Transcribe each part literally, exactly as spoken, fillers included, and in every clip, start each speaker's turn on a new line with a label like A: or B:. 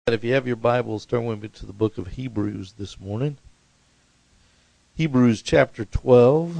A: If you have your Bibles, turn with me to the book of Hebrews this morning. Hebrews chapter twelve.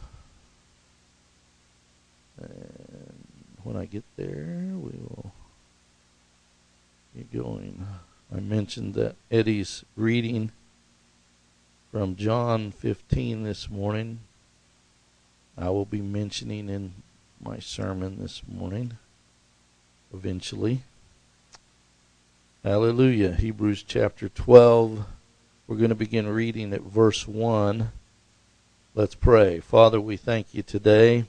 A: And when I get there, we will get going. I mentioned that Eddie's reading from John fifteen this morning. I will be mentioning in my sermon this morning, eventually. Hallelujah. Hebrews chapter twelve. We're going to begin reading at verse one. Let's pray. Father, we thank you today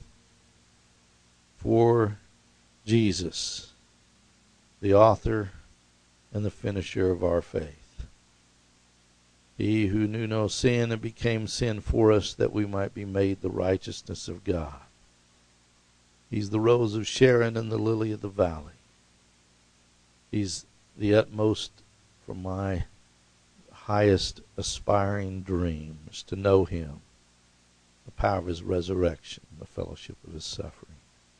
A: for Jesus, the author and the finisher of our faith. He who knew no sin and became sin for us that we might be made the righteousness of God. He's the rose of Sharon and the lily of the valley. He's the utmost for my highest aspiring dream is to know him, the power of his resurrection, the fellowship of his suffering.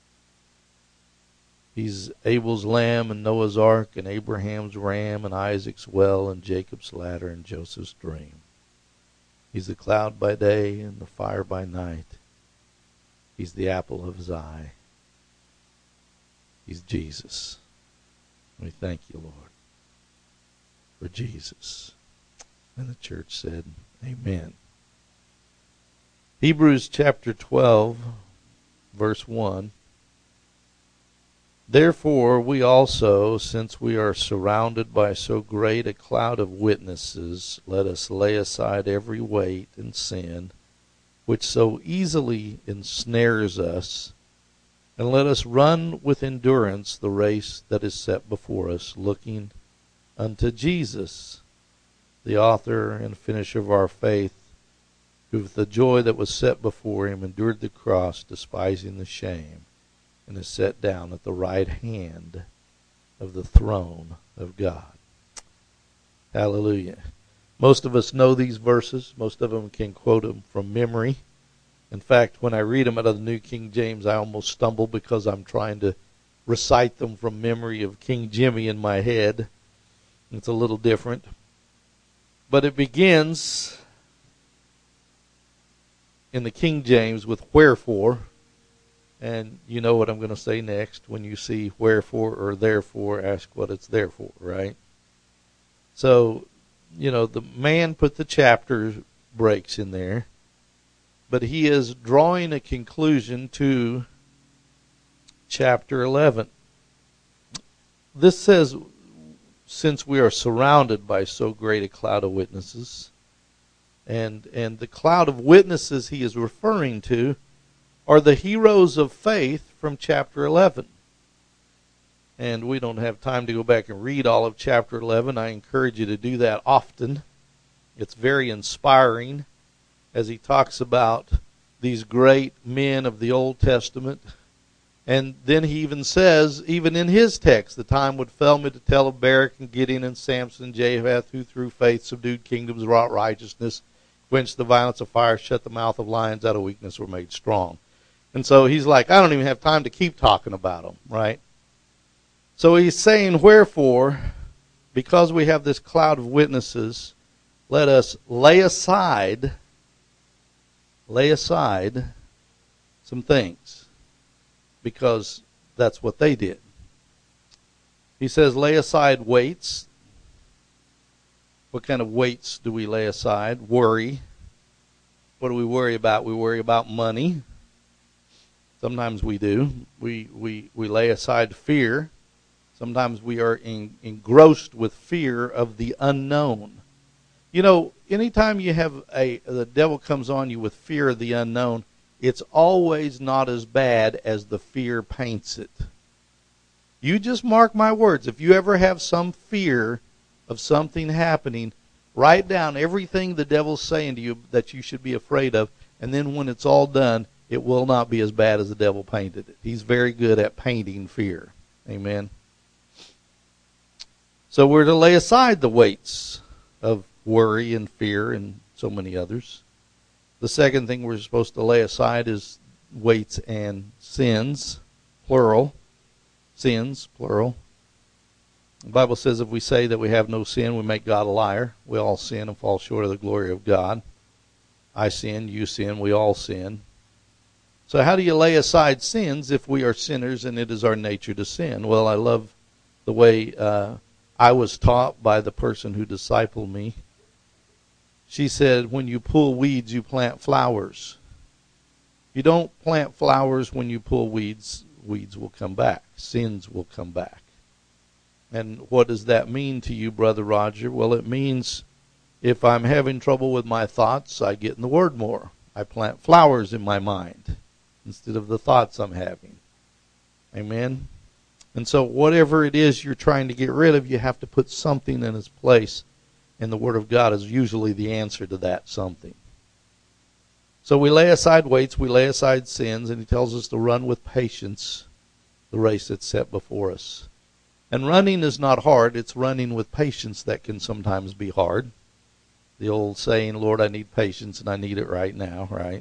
A: He's Abel's lamb and Noah's ark and Abraham's ram and Isaac's well and Jacob's ladder and Joseph's dream. He's the cloud by day and the fire by night. He's the apple of his eye. He's Jesus. We thank you, Lord, for Jesus. And the church said, amen. Hebrews chapter twelve, verse one. Therefore we also, since we are surrounded by so great a cloud of witnesses, let us lay aside every weight and sin, which so easily ensnares us, and let us run with endurance the race that is set before us, looking unto Jesus, the author and finisher of our faith, who with the joy that was set before him endured the cross, despising the shame, and is set down at the right hand of the throne of God. Hallelujah. Most of us know these verses. Most of them can quote them from memory. In fact, when I read them out of the New King James, I almost stumble because I'm trying to recite them from memory of King Jimmy in my head. It's a little different. But it begins in the King James with wherefore. And you know what I'm going to say next. When you see wherefore or therefore, ask what it's there for, right? So, you know, the man put the chapter breaks in there. But he is drawing a conclusion to chapter eleven. This says, since we are surrounded by so great a cloud of witnesses, and and the cloud of witnesses he is referring to are the heroes of faith from chapter eleven. And we don't have time to go back and read all of chapter eleven. I encourage you to do that often. It's very inspiring as he talks about these great men of the Old Testament. And then he even says, even in his text, the time would fail me to tell of Barak and Gideon and Samson and Jephthah, who through faith subdued kingdoms, wrought righteousness, quenched the violence of fire, shut the mouth of lions, out of weakness were made strong. And so he's like, I don't even have time to keep talking about them, right? So he's saying, wherefore, because we have this cloud of witnesses, let us lay aside Lay aside some things, because that's what they did. He says, lay aside weights. What kind of weights do we lay aside? Worry. What do we worry about? We worry about money. Sometimes we do. We we, we lay aside fear. Sometimes we are in, engrossed with fear of the unknown. You know, anytime you have a, the devil comes on you with fear of the unknown, it's always not as bad as the fear paints it. You just mark my words. If you ever have some fear of something happening, write down everything the devil's saying to you that you should be afraid of, and then when it's all done, it will not be as bad as the devil painted it. He's very good at painting fear. Amen. So we're to lay aside the weights of worry and fear and so many others. The second thing we're supposed to lay aside is weights and sins, plural. Sins, plural. The Bible says if we say that we have no sin, we make God a liar. We all sin and fall short of the glory of God. I sin, you sin, we all sin. So how do you lay aside sins if we are sinners and it is our nature to sin? Well, I love the way uh, I was taught by the person who discipled me. She said, when you pull weeds, you plant flowers. You don't plant flowers when you pull weeds. Weeds will come back. Sins will come back. And what does that mean to you, Brother Roger? Well, it means if I'm having trouble with my thoughts, I get in the Word more. I plant flowers in my mind instead of the thoughts I'm having. Amen? And so whatever it is you're trying to get rid of, you have to put something in its place. And the Word of God is usually the answer to that something. So we lay aside weights, we lay aside sins, and he tells us to run with patience the race that's set before us. And running is not hard. It's running with patience that can sometimes be hard. The old saying, Lord, I need patience, and I need it right now, right?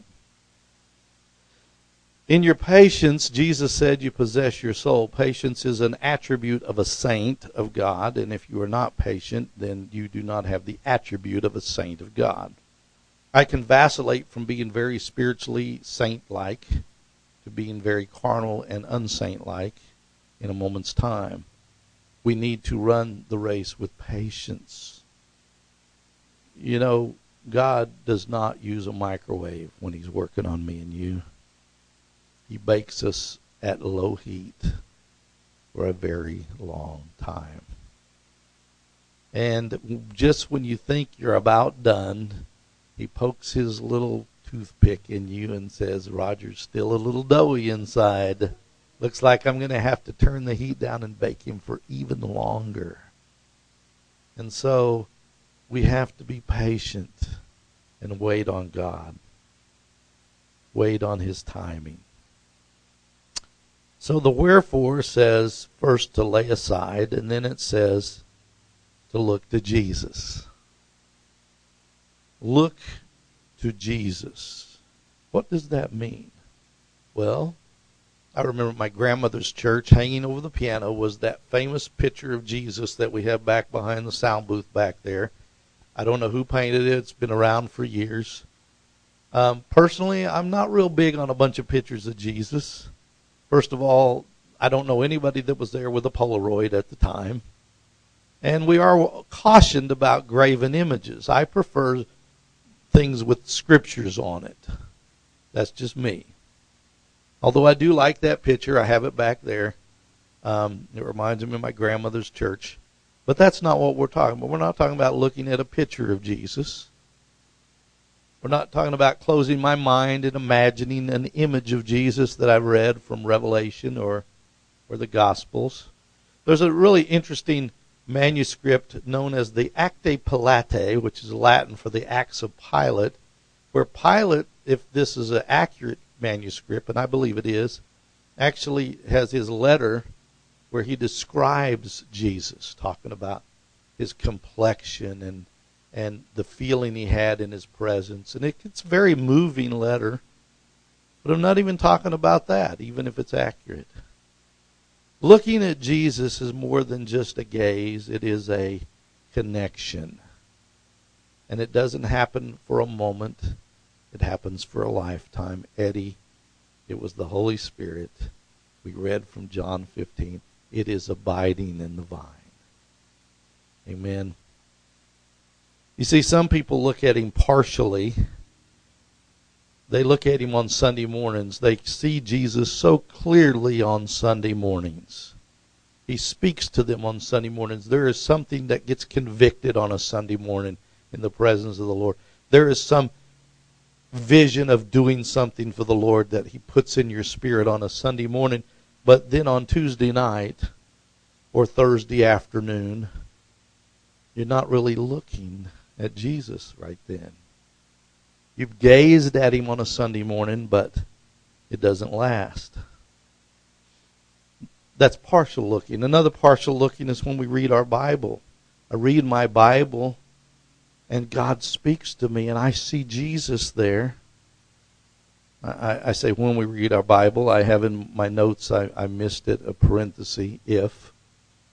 A: In your patience, Jesus said you possess your soul. Patience is an attribute of a saint of God, and if you are not patient, then you do not have the attribute of a saint of God. I can vacillate from being very spiritually saint-like to being very carnal and unsaint-like in a moment's time. We need to run the race with patience. You know, God does not use a microwave when he's working on me and you. He bakes us at low heat for a very long time. And just when you think you're about done, he pokes his little toothpick in you and says, Roger's still a little doughy inside. Looks like I'm going to have to turn the heat down and bake him for even longer. And so we have to be patient and wait on God. Wait on his timing. So the wherefore says first to lay aside, and then it says to look to Jesus. Look to Jesus. What does that mean? Well, I remember my grandmother's church, hanging over the piano was that famous picture of Jesus that we have back behind the sound booth back there. I don't know who painted it. It's been around for years. Um, personally, I'm not real big on a bunch of pictures of Jesus. First of all, I don't know anybody that was there with a Polaroid at the time. And we are cautioned about graven images. I prefer things with scriptures on it. That's just me. Although I do like that picture, I have it back there. Um, it reminds me of my grandmother's church. But that's not what we're talking about. We're not talking about looking at a picture of Jesus. We're not talking about closing my mind and imagining an image of Jesus that I've read from Revelation or, or the Gospels. There's a really interesting manuscript known as the Acte Pilate, which is Latin for the Acts of Pilate, where Pilate, if this is an accurate manuscript, and I believe it is, actually has his letter where he describes Jesus, talking about his complexion and and the feeling he had in his presence. And it, it's a very moving letter, but I'm not even talking about that, even if it's accurate. Looking at Jesus is more than just a gaze. It is a connection. And it doesn't happen for a moment. It happens for a lifetime. Eddie, it was the Holy Spirit. We read from John fifteen. It is abiding in the vine. Amen. You see, some people look at him partially. They look at him on Sunday mornings. They see Jesus so clearly on Sunday mornings. He speaks to them on Sunday mornings. There is something that gets convicted on a Sunday morning in the presence of the Lord. There is some vision of doing something for the Lord that he puts in your spirit on a Sunday morning. But then on Tuesday night or Thursday afternoon, you're not really looking at Jesus right then. You've gazed at him on a Sunday morning, but it doesn't last. That's partial looking. Another partial looking is when we read our Bible. I read my Bible, and God speaks to me, and I see Jesus there. I, I say when we read our Bible, I have in my notes, I, I missed it, a parenthesis, if.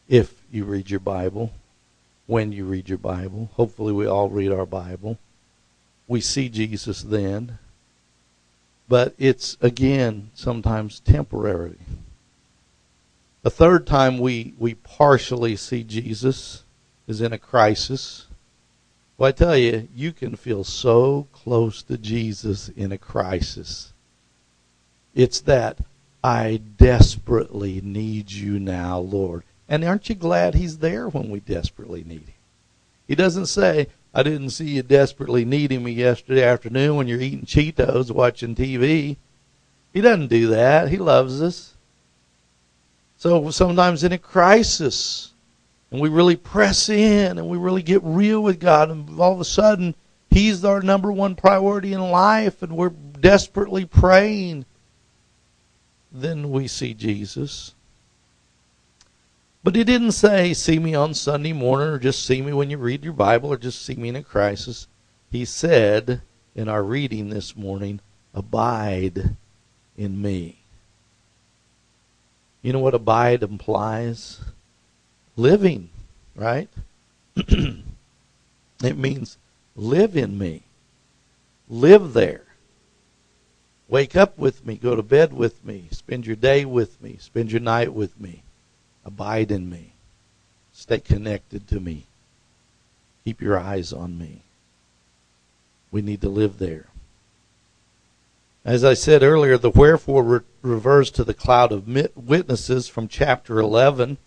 A: if you read your Bible, when you read your Bible. Hopefully we all read our Bible. We see Jesus then. But it's, again, sometimes temporary. The third time we, we partially see Jesus is in a crisis. Well, I tell you, you can feel so close to Jesus in a crisis. It's that, I desperately need you now, Lord. And aren't you glad he's there when we desperately need him? He doesn't say, I didn't see you desperately needing me yesterday afternoon when you're eating Cheetos, watching T V. He doesn't do that. He loves us. So sometimes in a crisis, and we really press in, and we really get real with God, and all of a sudden, he's our number one priority in life, and we're desperately praying, then we see Jesus. But he didn't say, see me on Sunday morning, or just see me when you read your Bible, or just see me in a crisis. He said in our reading this morning, abide in me. You know what abide implies? Living, right? It means live in me. Live there. Wake up with me. Go to bed with me. Spend your day with me. Spend your night with me. Abide in me. Stay connected to me. Keep your eyes on me. We need to live there. As I said earlier, the wherefore re- refers to the cloud of witnesses from chapter eleven.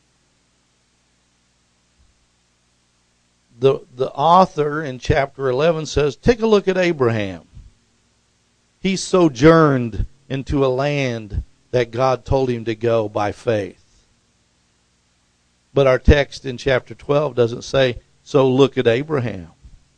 A: The, the author in chapter eleven says, take a look at Abraham. He sojourned into a land that God told him to go by faith. But our text in chapter twelve doesn't say, so look at Abraham.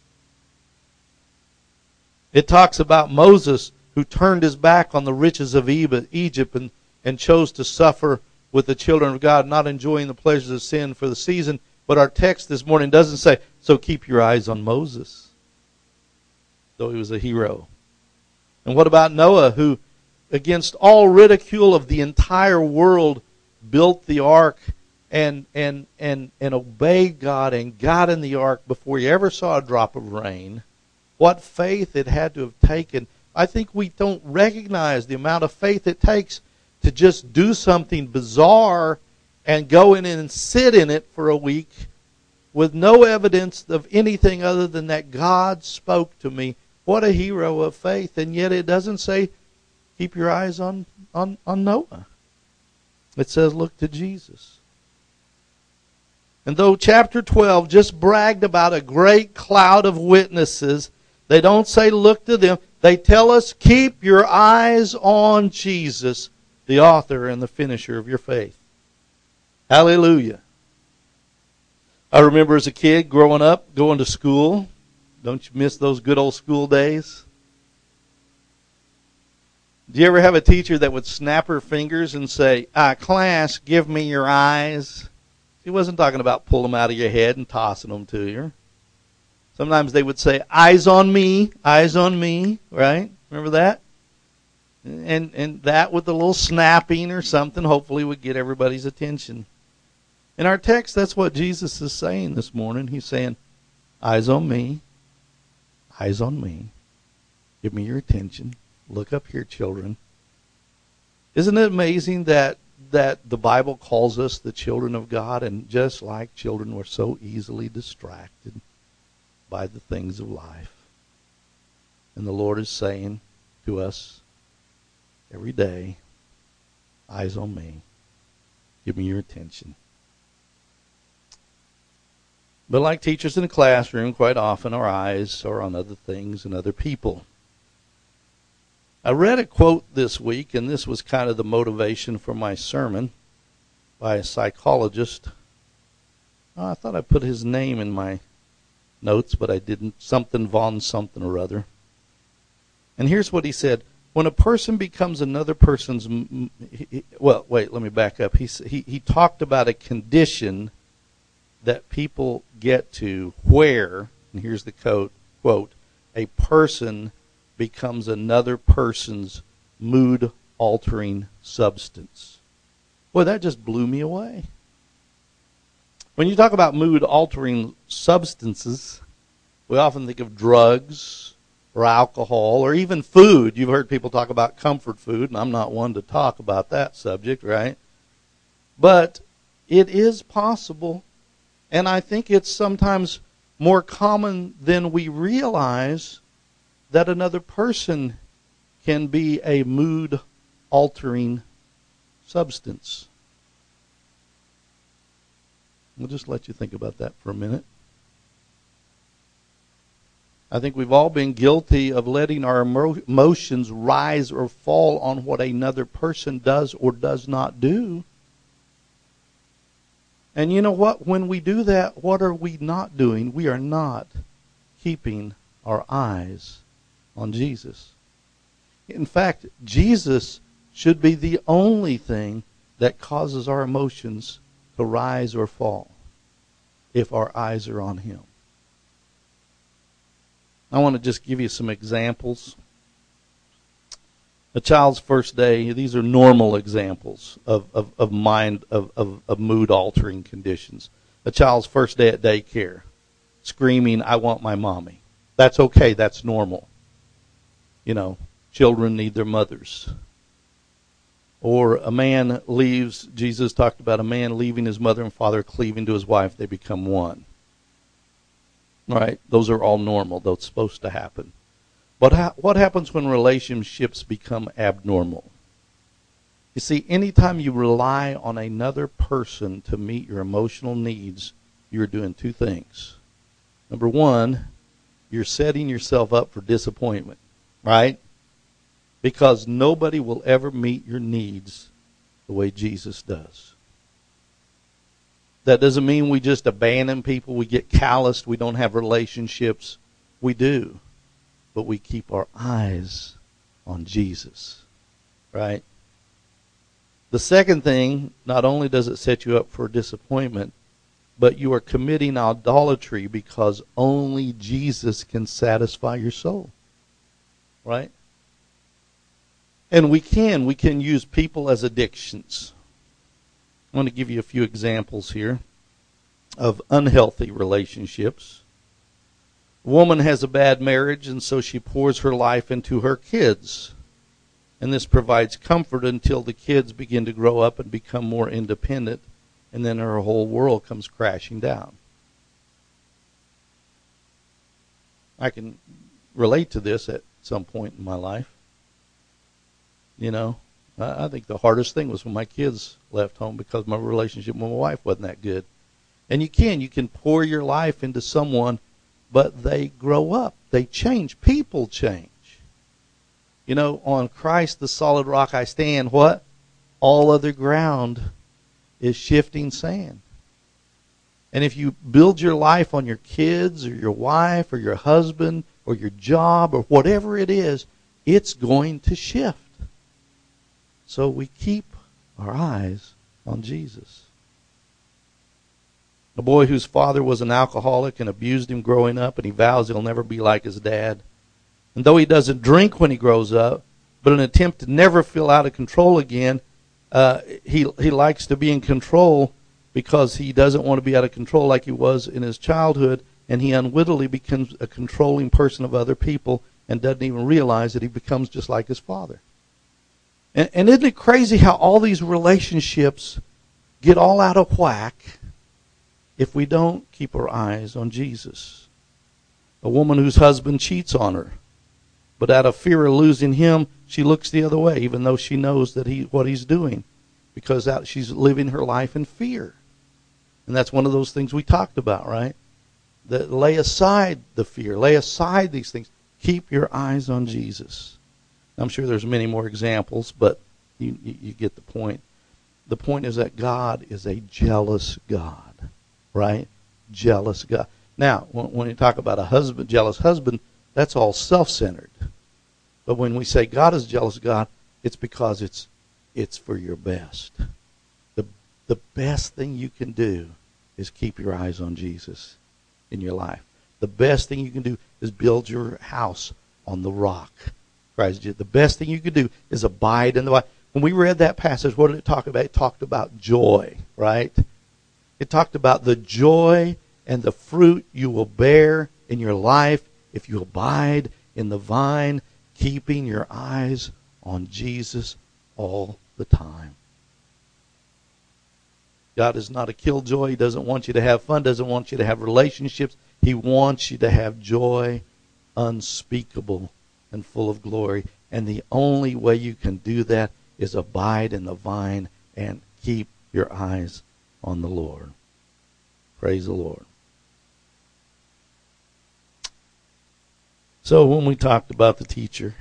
A: It talks about Moses, who turned his back on the riches of Egypt and, and chose to suffer with the children of God, not enjoying the pleasures of sin for the season. But our text this morning doesn't say, so keep your eyes on Moses, though he was a hero. And what about Noah, who, against all ridicule of the entire world, built the ark and and and and obeyed God and got in the ark before he ever saw a drop of rain? What faith it had to have taken. I think we don't recognize the amount of faith it takes to just do something bizarre and go in and sit in it for a week with no evidence of anything other than that God spoke to me. What a hero of faith. And yet it doesn't say, keep your eyes on, on, on Noah. It says, look to Jesus. And though chapter twelve just bragged about a great cloud of witnesses, they don't say look to them. They tell us, keep your eyes on Jesus, the author and the finisher of your faith. Hallelujah. I remember as a kid growing up, going to school. Don't you miss those good old school days? Do you ever have a teacher that would snap her fingers and say, ah, class, give me your eyes? She wasn't talking about pull them out of your head and tossing them to you. Sometimes they would say, eyes on me, eyes on me, right? Remember that? And and that with a little snapping or something hopefully would get everybody's attention. In our text, that's what Jesus is saying this morning. He's saying, eyes on me, eyes on me. Give me your attention. Look up here, children. Isn't it amazing that that the Bible calls us the children of God, and just like children, we're so easily distracted by the things of life. And the Lord is saying to us every day, eyes on me. Give me your attention. But like teachers in the classroom, quite often our eyes are on other things and other people. I read a quote this week, and this was kind of the motivation for my sermon, by a psychologist. Oh, I thought I put his name in my notes, but I didn't. Something von something or other. And here's what he said. When a person becomes another person's... Well, wait, let me back up. He, he, he talked about a condition that people get to where, and here's the quote, quote, a person becomes another person's mood-altering substance. Boy, that just blew me away. When you talk about mood-altering substances, we often think of drugs or alcohol or even food. You've heard people talk about comfort food, and I'm not one to talk about that subject, right? But it is possible, and I think it's sometimes more common than we realize, that another person can be a mood-altering substance. We'll just let you think about that for a minute. I think we've all been guilty of letting our emo- emotions rise or fall on what another person does or does not do. And you know what? When we do that, what are we not doing? We are not keeping our eyes on Jesus. In fact, Jesus should be the only thing that causes our emotions to rise or fall if our eyes are on him. I want to just give you some examples. A child's first day, these are normal examples of, of, of mind, of, of, of mood-altering conditions. A child's first day at daycare, screaming, "I want my mommy." That's okay, that's normal. You know, children need their mothers. Or a man leaves, Jesus talked about a man leaving his mother and father, cleaving to his wife, they become one. All right, those are all normal, those supposed to happen. But ha- what happens when relationships become abnormal? You see, anytime you rely on another person to meet your emotional needs, you're doing two things. Number one, you're setting yourself up for disappointment, right? Because nobody will ever meet your needs the way Jesus does. That doesn't mean we just abandon people, we get calloused, we don't have relationships. We do. But we keep our eyes on Jesus, right? The second thing, not only does it set you up for disappointment, but you are committing idolatry because only Jesus can satisfy your soul, right? And we can, we can use people as addictions. I want to give you a few examples here of unhealthy relationships. A woman has a bad marriage, and so she pours her life into her kids. And this provides comfort until the kids begin to grow up and become more independent, and then her whole world comes crashing down. I can relate to this at some point in my life. You know, I think the hardest thing was when my kids left home because my relationship with my wife wasn't that good. And you can, you can pour your life into someone, but they grow up. They change. People change. You know, on Christ, the solid rock I stand, what? All other ground is shifting sand. And if you build your life on your kids or your wife or your husband or your job or whatever it is, it's going to shift. So we keep our eyes on Jesus. A boy whose father was an alcoholic and abused him growing up, and he vows he'll never be like his dad. And though he doesn't drink when he grows up, but in an attempt to never feel out of control again, uh, he he likes to be in control because he doesn't want to be out of control like he was in his childhood, and he unwittingly becomes a controlling person of other people and doesn't even realize that he becomes just like his father. And, and isn't it crazy how all these relationships get all out of whack if we don't keep our eyes on Jesus? A woman whose husband cheats on her, but out of fear of losing him, she looks the other way, even though she knows that he what he's doing, because out, she's living her life in fear. And that's one of those things we talked about, right? That lay aside the fear, lay aside these things. Keep your eyes on Jesus. I'm sure there's many more examples, but you, you, you get the point. The point is that God is a jealous God, right? Jealous God. Now, when, when you talk about a husband, jealous husband, that's all self-centered. But when we say God is a jealous God, it's because it's it's for your best. The the best thing you can do is keep your eyes on Jesus in your life. The best thing you can do is build your house on the rock. Christ. The best thing you can do is abide in the Bible. When we read that passage, what did it talk about? It talked about joy, right? It talked about the joy and the fruit you will bear in your life if you abide in the vine, keeping your eyes on Jesus all the time. God is not a killjoy. He doesn't want you to have fun, doesn't want you to have relationships. He wants you to have joy unspeakable and full of glory. And the only way you can do that is abide in the vine and keep your eyes on the Lord. Praise the Lord. So when we talked about the teacher,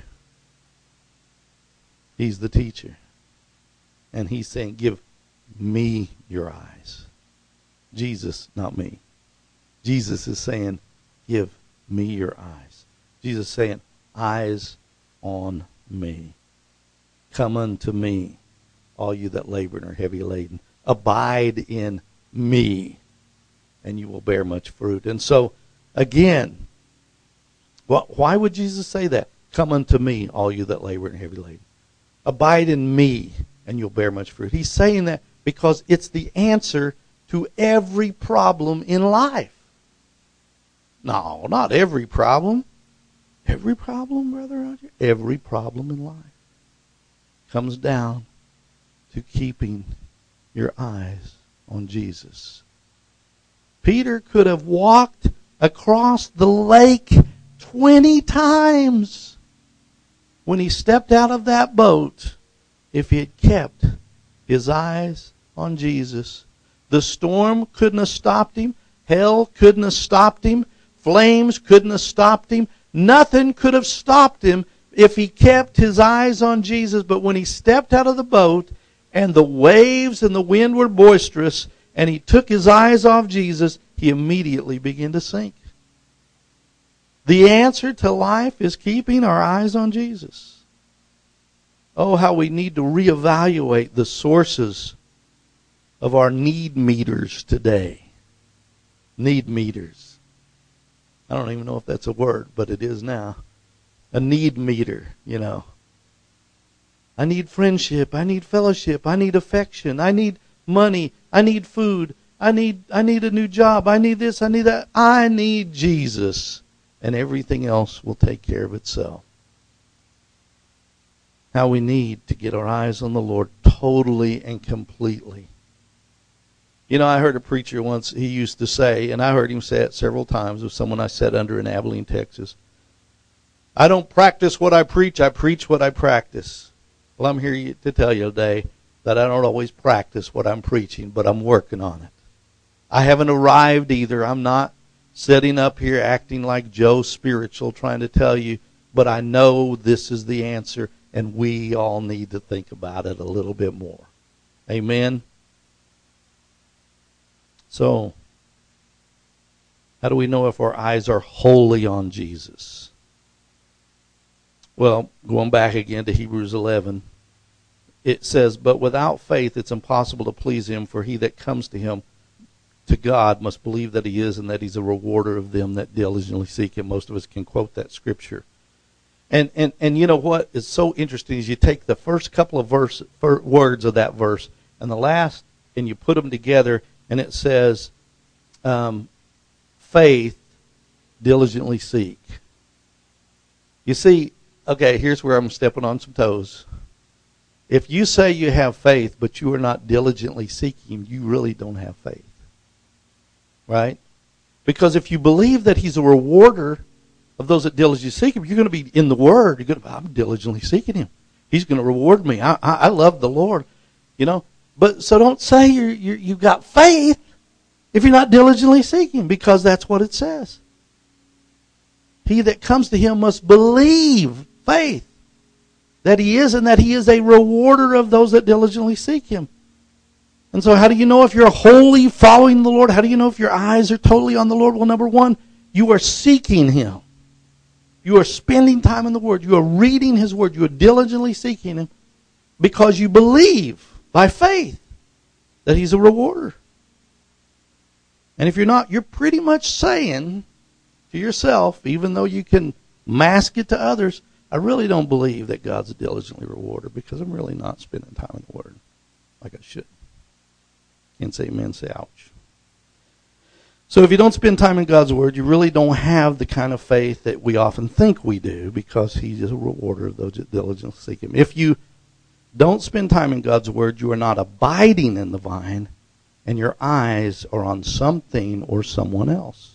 A: he's the teacher. And he's saying, give me your eyes. Jesus, not me. Jesus is saying, give me your eyes. Jesus is saying, eyes on me. Come unto me, all you that labor and are heavy laden. Abide in me, and you will bear much fruit. And so, again, why would Jesus say that? Come unto me, all you that labor and are heavy laden. Abide in me, and you'll bear much fruit. He's saying that because it's the answer to every problem in life. No, not every problem. Every problem, Brother Roger, every problem in life comes down to keeping your eyes on Jesus. Peter could have walked across the lake twenty times when he stepped out of that boat if he had kept his eyes on Jesus. The storm couldn't have stopped him. Hell couldn't have stopped him. Flames couldn't have stopped him. Nothing could have stopped him if he kept his eyes on Jesus. But when he stepped out of the boat and the waves and the wind were boisterous and he took his eyes off Jesus, he immediately began to sink. The answer to life is keeping our eyes on Jesus. Oh, how we need to reevaluate the sources of our need meters today. Need meters. I don't even know if that's a word, but it is now. A need meter, you know. I need friendship. I need fellowship. I need affection. I need money. I need food. I need I need a new job. I need this. I need that. I need Jesus. And everything else will take care of itself. How we need to get our eyes on the Lord totally and completely. You know, I heard a preacher once, he used to say, and I heard him say it several times with someone I sat under in Abilene, Texas, I don't practice what I preach, I preach what I practice. Well, I'm here to tell you today that I don't always practice what I'm preaching, but I'm working on it. I haven't arrived either. I'm not sitting up here acting like Joe Spiritual trying to tell you, but I know this is the answer, and we all need to think about it a little bit more. Amen? So, how do we know if our eyes are wholly on Jesus? Well, going back again to Hebrews eleven, it says, but without faith it's impossible to please him, for he that comes to him, to God, must believe that he is and that he's a rewarder of them that diligently seek him. Most of us can quote that scripture. And and, and you know what is so interesting is you take the first couple of verse, words of that verse and the last, and you put them together, and it says, um, faith, diligently seek. You see, okay, here's where I'm stepping on some toes. If you say you have faith, but you are not diligently seeking, you really don't have faith. Right? Because if you believe that he's a rewarder of those that diligently seek him, you're going to be in the Word. You're going to be, I'm diligently seeking him. He's going to reward me. I, I, I love the Lord. You know? But so don't say you're, you're, you've got faith if you're not diligently seeking, because that's what it says. He that comes to him must believe, faith, that he is and that he is a rewarder of those that diligently seek him. And so how do you know if you're wholly following the Lord? How do you know if your eyes are totally on the Lord? Well, number one, you are seeking him. You are spending time in the Word. You are reading his Word. You are diligently seeking him because you believe by faith that he's a rewarder. And if you're not, you're pretty much saying to yourself, even though you can mask it to others, I really don't believe that God's a diligently rewarder because I'm really not spending time in the Word like I should. Can't say amen, say ouch. So if you don't spend time in God's Word, you really don't have the kind of faith that we often think we do, because He is a rewarder of those that diligently seek Him. If you don't spend time in God's Word, you are not abiding in the vine, and your eyes are on something or someone else.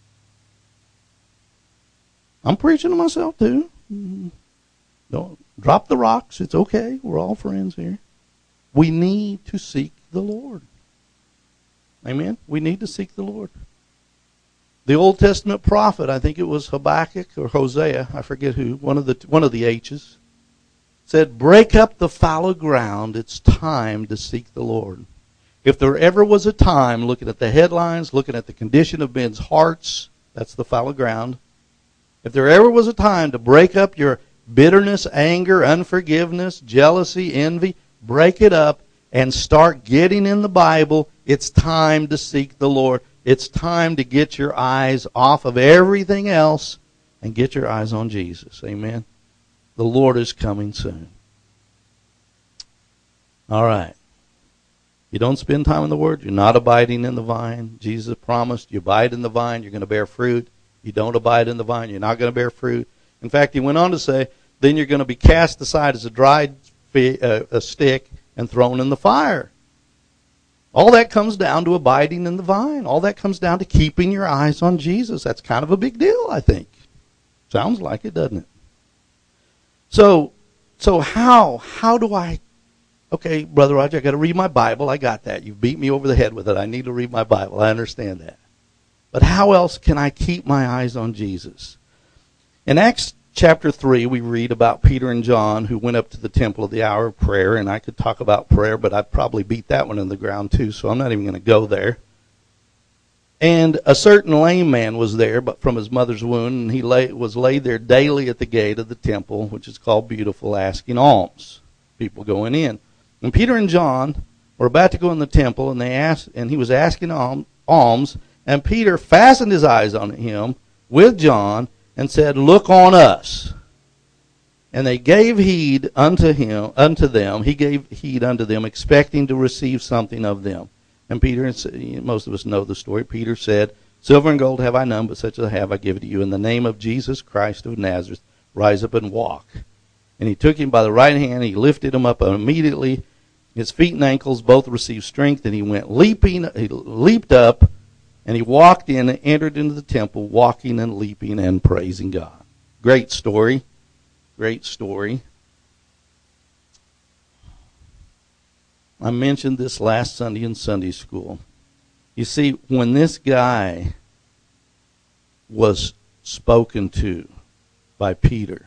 A: I'm preaching to myself too. Don't drop the rocks. It's okay. We're all friends here. We need to seek the Lord. Amen? We need to seek the Lord. The Old Testament prophet, I think it was Habakkuk or Hosea, I forget who, one of the one of the H's, said, break up the fallow ground. It's time to seek the Lord. If there ever was a time, looking at the headlines, looking at the condition of men's hearts, that's the fallow ground. If there ever was a time to break up your bitterness, anger, unforgiveness, jealousy, envy, break it up and start getting in the Bible. It's time to seek the Lord. It's time to get your eyes off of everything else and get your eyes on Jesus. Amen. The Lord is coming soon. All right. You don't spend time in the Word, you're not abiding in the vine. Jesus promised you abide in the vine, you're going to bear fruit. You don't abide in the vine, you're not going to bear fruit. In fact, he went on to say, then you're going to be cast aside as a dried fi- uh, a stick and thrown in the fire. All that comes down to abiding in the vine. All that comes down to keeping your eyes on Jesus. That's kind of a big deal, I think. Sounds like it, doesn't it? So, so how, how do I, okay, Brother Roger, I got to read my Bible. I got that. You've beat me over the head with it. I need to read my Bible. I understand that. But how else can I keep my eyes on Jesus? In Acts chapter three, we read about Peter and John who went up to the temple at the hour of prayer. And I could talk about prayer, but I'd probably beat that one in the ground too, so I'm not even going to go there. And a certain lame man was there, but from his mother's womb, and he lay, was laid there daily at the gate of the temple, which is called Beautiful, asking alms. People going in. And Peter and John were about to go in the temple, and they asked, and he was asking alms, and Peter fastened his eyes on him with John and said, look on us. And they gave heed unto him, unto them. He gave heed unto them, expecting to receive something of them. And Peter, most of us know the story, Peter said, silver and gold have I none, but such as I have I give to you. In the name of Jesus Christ of Nazareth, rise up and walk. And he took him by the right hand, he lifted him up, and immediately his feet and ankles both received strength, and he went leaping, he leaped up, and he walked in and entered into the temple, walking and leaping and praising God. Great story. Great story. I mentioned this last Sunday in Sunday school. You see, when this guy was spoken to by Peter,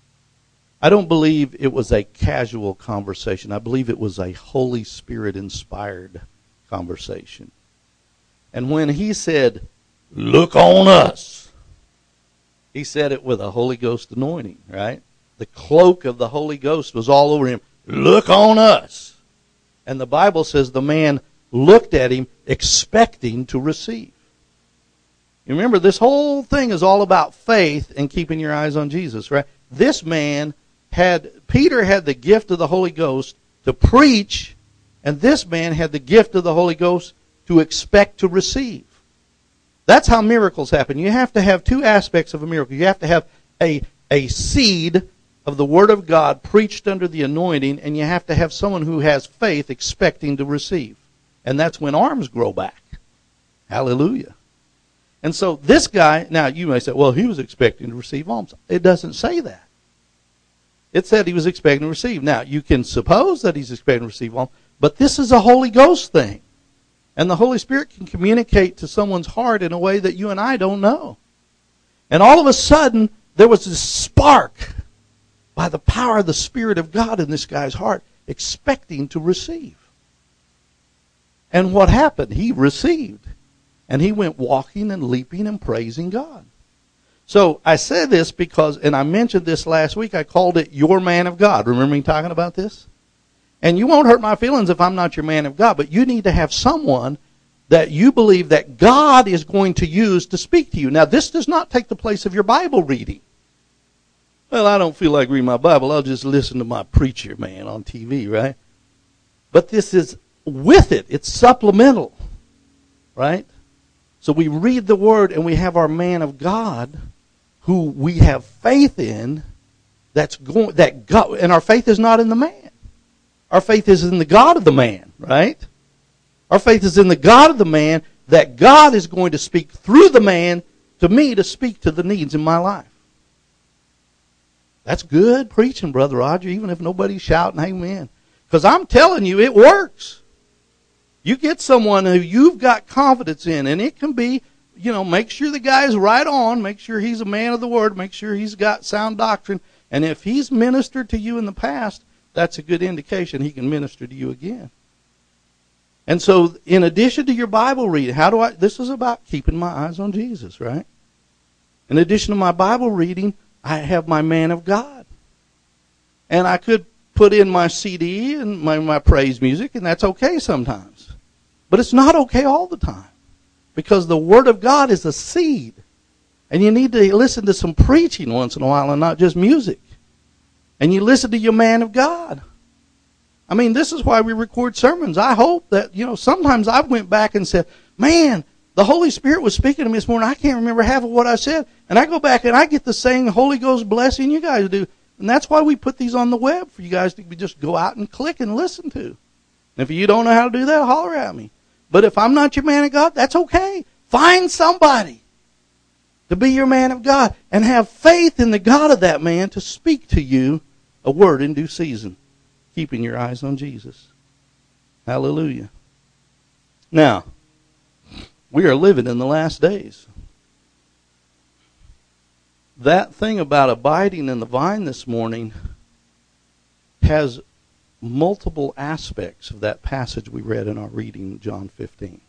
A: I don't believe it was a casual conversation. I believe it was a Holy Spirit-inspired conversation. And when he said, look on us, he said it with a Holy Ghost anointing, right? The cloak of the Holy Ghost was all over him. Look on us. And the Bible says the man looked at him expecting to receive. You remember, this whole thing is all about faith and keeping your eyes on Jesus, right? This man had, Peter had the gift of the Holy Ghost to preach, and this man had the gift of the Holy Ghost to expect to receive. That's how miracles happen. You have to have two aspects of a miracle. You have to have a, a seed of the Word of God preached under the anointing, and you have to have someone who has faith expecting to receive. And that's when arms grow back. Hallelujah. And so this guy, now you may say, well, he was expecting to receive alms. It doesn't say that. It said he was expecting to receive. Now, you can suppose that he's expecting to receive alms, but this is a Holy Ghost thing. And the Holy Spirit can communicate to someone's heart in a way that you and I don't know. And all of a sudden, there was this spark by the power of the Spirit of God in this guy's heart, expecting to receive. And what happened? He received. And he went walking and leaping and praising God. So I said this because, and I mentioned this last week, I called it your man of God. Remember me talking about this? And you won't hurt my feelings if I'm not your man of God, but you need to have someone that you believe that God is going to use to speak to you. Now, this does not take the place of your Bible reading. Well, I don't feel like reading my Bible. I'll just listen to my preacher man on T V, right? But this is with it. It's supplemental, right?
B: So we read the Word and we have our man of God who we have faith in that's going, that God, and our faith is not in the man. Our faith is in the God of the man, right? Our faith is in the God of the man, that God is going to speak through the man to me to speak to the needs in my life. That's good preaching, Brother Roger, even if nobody's shouting amen. Because I'm telling you, it works. You get someone who you've got confidence in, and it can be, you know, make sure the guy's right on, make sure he's a man of the Word, make sure he's got sound doctrine. And if he's ministered to you in the past, that's a good indication he can minister to you again. And so, in addition to your Bible reading, how do I, this is about keeping my eyes on Jesus, right? In addition to my Bible reading, I have my man of God. And I could put in my C D and my, my praise music, and that's okay sometimes. But it's not okay all the time. Because the Word of God is a seed. And you need to listen to some preaching once in a while and not just music. And you listen to your man of God. I mean, this is why we record sermons. I hope that, you know, sometimes I went back and said, man, the Holy Spirit was speaking to me this morning. I can't remember half of what I said. And I go back and I get the same Holy Ghost blessing you guys do. And that's why we put these on the web for you guys to just go out and click and listen to. And if you don't know how to do that, holler at me. But if I'm not your man of God, that's okay. Find somebody to be your man of God and have faith in the God of that man to speak to you a word in due season, keeping your eyes on Jesus. Hallelujah. Now, we are living in the last days. That thing about abiding in the vine this morning has multiple aspects of that passage we read in our reading, John fifteen.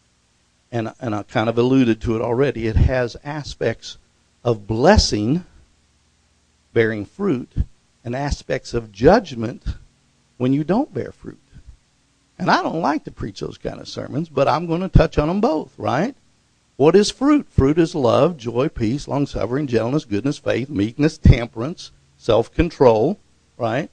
B: And, and I kind of alluded to it already. It has aspects of blessing, bearing fruit, and aspects of judgment when you don't bear fruit. And I don't like to preach those kind of sermons, but I'm going to touch on them both, right? What is fruit? Fruit is love, joy, peace, long-suffering, gentleness, goodness, faith, meekness, temperance, self-control, right?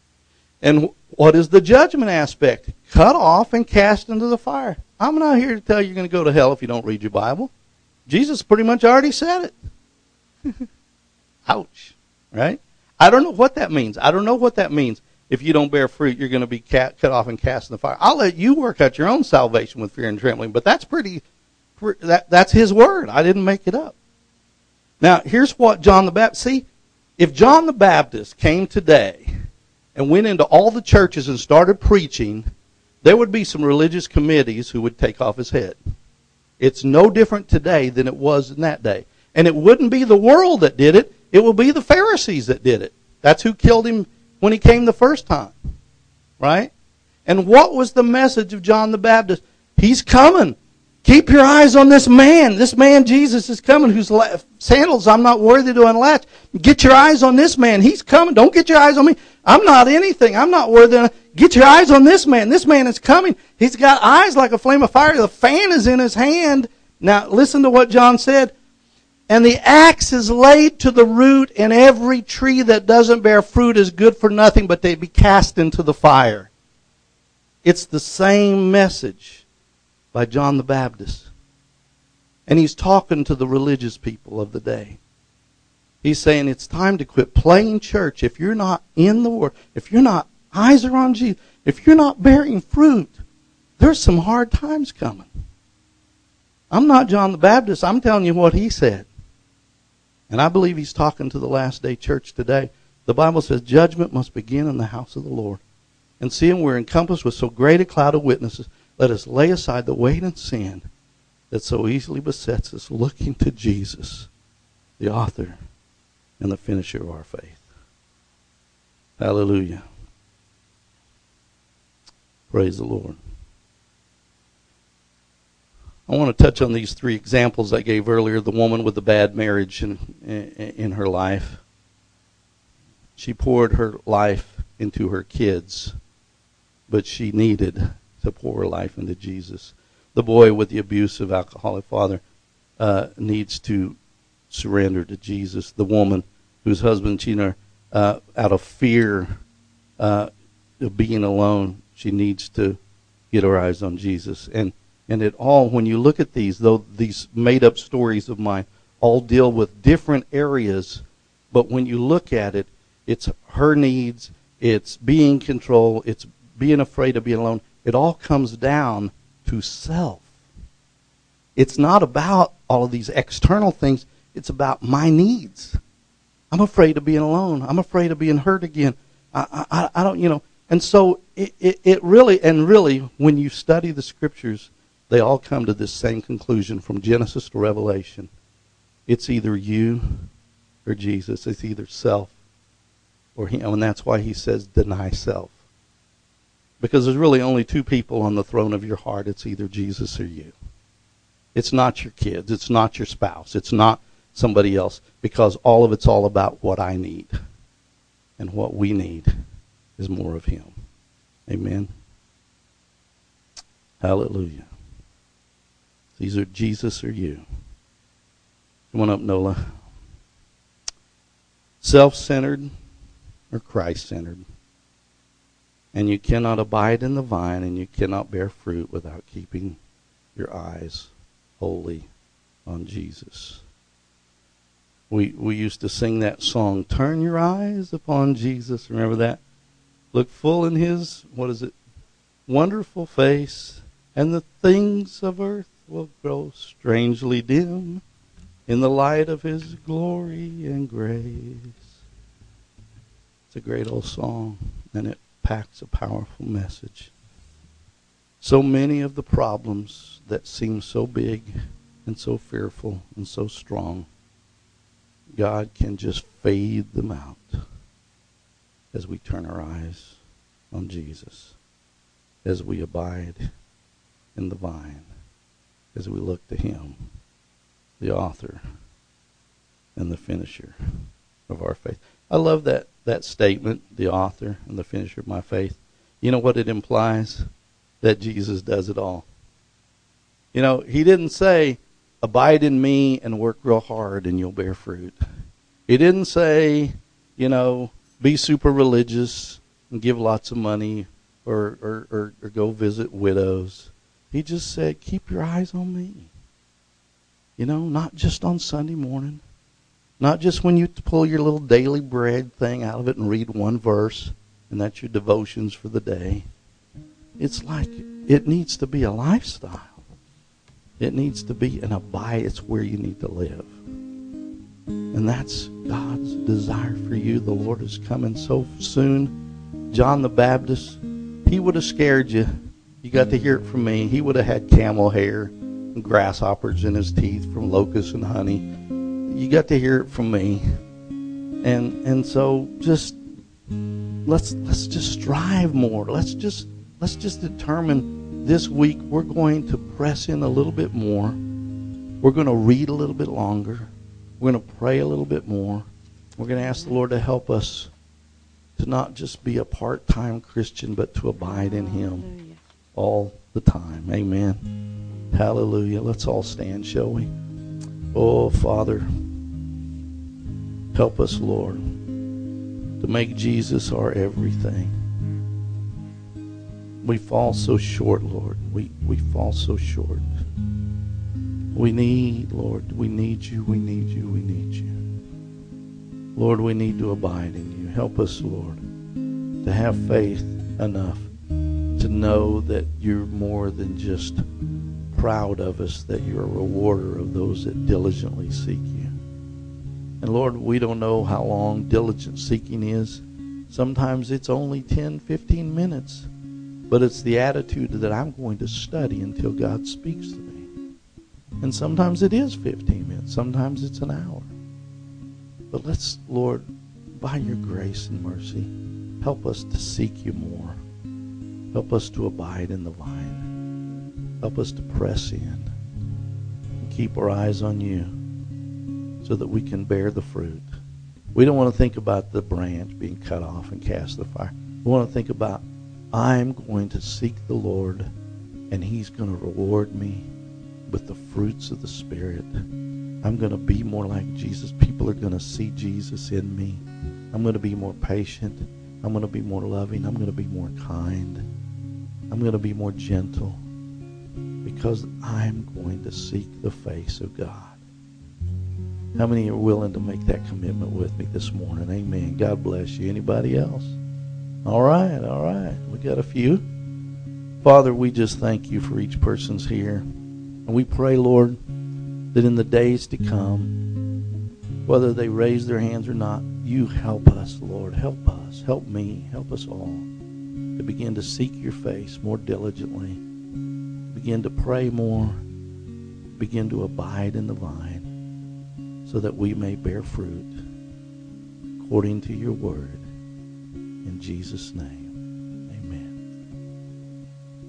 B: And what is the judgment aspect? Cut off and cast into the fire. I'm not here to tell you you're going to go to hell if you don't read your Bible. Jesus pretty much already said it. Ouch, right? I don't know what that means. I don't know what that means. If you don't bear fruit, you're going to be cut off and cast in the fire. I'll let you work out your own salvation with fear and trembling, but that's pretty, that, that's his word. I didn't make it up. Now, here's what John the Baptist, see, if John the Baptist came today and went into all the churches and started preaching, there would be some religious committees who would take off his head. It's no different today than it was in that day. And it wouldn't be the world that did it. It will be the Pharisees that did it. That's who killed him when he came the first time. Right? And what was the message of John the Baptist? He's coming. Keep your eyes on this man. This man Jesus is coming, whose sandals I'm not worthy to unlatch. Get your eyes on this man. He's coming. Don't get your eyes on me. I'm not anything. I'm not worthy to. Get your eyes on this man. This man is coming. He's got eyes like a flame of fire. The fan is in his hand. Now, listen to what John said. And the axe is laid to the root, and every tree that doesn't bear fruit is good for nothing, but they be cast into the fire. It's the same message by John the Baptist. And he's talking to the religious people of the day. He's saying it's time to quit playing church. If you're not in the Word, if you're not, eyes are on Jesus, if you're not bearing fruit, there's some hard times coming. I'm not John the Baptist. I'm telling you what he said. And I believe he's talking to the last day church today. The Bible says judgment must begin in the house of the Lord. And seeing we're encompassed with so great a cloud of witnesses, let us lay aside the weight and sin that so easily besets us, looking to Jesus, the author and the finisher of our faith. Hallelujah. Praise the Lord. I want to touch on these three examples I gave earlier. The woman with the bad marriage in, in, in her life. She poured her life into her kids, but she needed to pour her life into Jesus. The boy with the abusive alcoholic father uh, needs to surrender to Jesus. The woman whose husband cheated her uh, out of fear uh, of being alone, she needs to get her eyes on Jesus. And And it all, when you look at these, though these made-up stories of mine all deal with different areas, but when you look at it, it's her needs, it's being controlled, it's being afraid of being alone. It all comes down to self. It's not about all of these external things. It's about my needs. I'm afraid of being alone. I'm afraid of being hurt again. I, I, I don't, you know. And so it, it, it really, and really, when you study the scriptures, they all come to this same conclusion from Genesis to Revelation. It's either you or Jesus. It's either self or him. And that's why he says deny self. Because there's really only two people on the throne of your heart. It's either Jesus or you. It's not your kids. It's not your spouse. It's not somebody else. Because all of it's all about what I need. And what we need is more of him. Amen. Hallelujah. These are Jesus or you. Come on up, Nola. Self-centered or Christ-centered. And you cannot abide in the vine and you cannot bear fruit without keeping your eyes wholly on Jesus. We we used to sing that song, turn your eyes upon Jesus. Remember that? Look full in his, what is it? Wonderful face, and the things of earth will grow strangely dim in the light of his glory and grace. It's a great old song, and it packs a powerful message. So many of the problems that seem so big and so fearful and so strong, God can just fade them out as we turn our eyes on Jesus, as we abide in the vine, as we look to him, the author and the finisher of our faith. I love that, that statement, the author and the finisher of my faith. You know what it implies? That Jesus does it all. You know, he didn't say, abide in me and work real hard and you'll bear fruit. He didn't say, you know, be super religious and give lots of money or, or, or, or go visit widows. He just said, keep your eyes on me. You know, not just on Sunday morning. Not just when you pull your little daily bread thing out of it and read one verse and that's your devotions for the day. It's like it needs to be a lifestyle. It needs to be an abide. It's where you need to live. And that's God's desire for you. The Lord is coming so soon. John the Baptist, he would have scared you. You got to hear it from me. He would have had camel hair and grasshoppers in his teeth from locusts and honey. You got to hear it from me. And and so just let's let's just strive more. Let's just let's just determine this week we're going to press in a little bit more. We're going to read a little bit longer. We're going to pray a little bit more. We're going to ask the Lord to help us to not just be a part-time Christian, but to abide in him all the time. Amen. Hallelujah. Let's all stand, shall we? Oh, Father, help us, Lord, to make Jesus our everything. We fall so short, Lord. We, we fall so short. We need, Lord, we need you, we need you, we need you. Lord, we need to abide in you. Help us, Lord, to have faith enough to know that you're more than just proud of us, that you're a rewarder of those that diligently seek you. And Lord, we don't know how long diligent seeking is. Sometimes it's only ten, fifteen minutes. But it's the attitude that I'm going to study until God speaks to me. And sometimes it is fifteen minutes. Sometimes it's an hour. But let's, Lord, by your grace and mercy, help us to seek you more. Help us to abide in the vine. Help us to press in and keep our eyes on you so that we can bear the fruit. We don't want to think about the branch being cut off and cast in the fire. We want to think about, I'm going to seek the Lord, and he's going to reward me with the fruits of the Spirit. I'm going to be more like Jesus. People are going to see Jesus in me. I'm going to be more patient. I'm going to be more loving. I'm going to be more kind. I'm going to be more gentle. because I'm going to seek the face of God. How many are willing to make that commitment with me this morning? Amen. God bless you. Anybody else? All right, all right. We got a few. Father, we just thank you for each person's here. And we pray, Lord, that in the days to come, whether they raise their hands or not, you help us, Lord. Help us. Help me. Help us all to begin to seek your face more diligently. Begin to pray more. Begin to abide in the vine so that we may bear fruit according to your word. In Jesus' name, amen.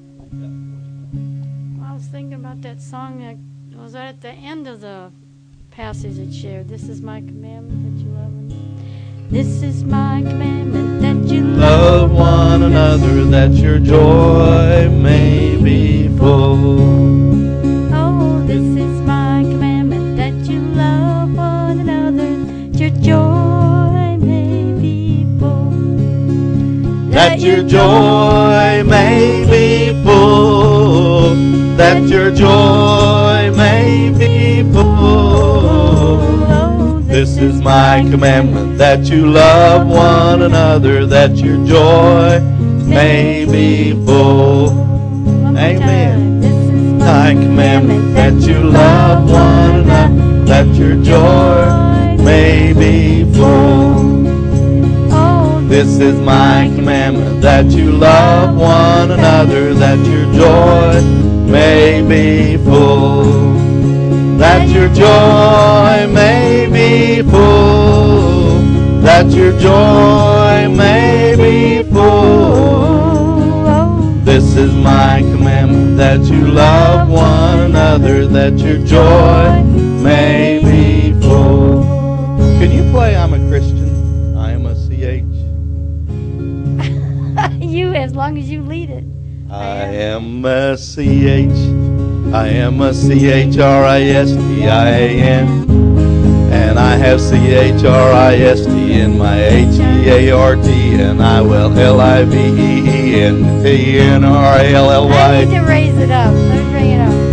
C: Well, I was thinking about that song that was that at the end of the passage it shared. This is my commandment that you love me. This is my commandment that you
B: love one another, that your joy may be full.
C: Oh, this is my commandment that you love one another, that your joy may be full.
B: That your joy may be full. That your joy may be full. This is my commandment, that you love one another, that your joy may be full. Amen.
C: This is
B: My commandment, that you love one another, that your joy may be full. This is my commandment, that you love one another, that your joy may be full. That your joy may be full. That your joy may be full. This is my commandment, that you love one another, that your joy may be full. Can you play I'm a Christian? I am a C H.
C: You, as long as you lead it.
B: I am a C H. I am a C H R I S T I A N. And I have C H R I S T in my H E A R T. And I will L I V E E N T N R A L L
C: I need
B: Y.
C: to raise it up. Let me bring it up.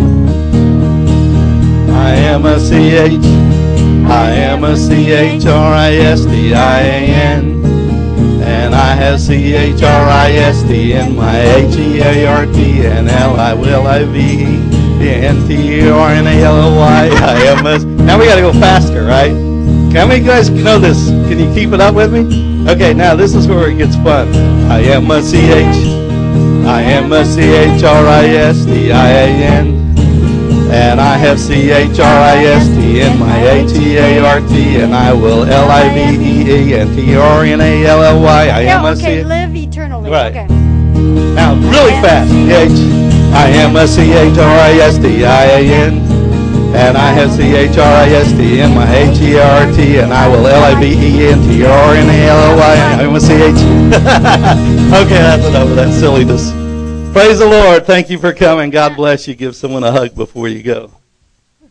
B: I am a C H. I am a C H R I S T I A N. And I have C H R I S T in my H E A R T and L I will I V E N T R N A L L Y. I am a... Now we got to go faster, right? How many guys know this? Can you keep it up with me? Okay, now this is where it gets fun. I am a C H. I am a C H R I S T I A N. And I have C H R I S T in my H E A R T, and I will L I V E E N T R N A L L Y. I am
C: No,
B: a
C: okay,
B: C H.
C: live eternally.
B: Right.
C: Okay.
B: Now, really fast. C H. I am a C H R I S T I A N. And I have C H R I S T in my H E A R T, and I will L I V E N T R N A L L Y. I am a C H. Okay, that's enough of that silliness. Praise the Lord. Thank you for coming. God bless you. Give someone a hug before you go.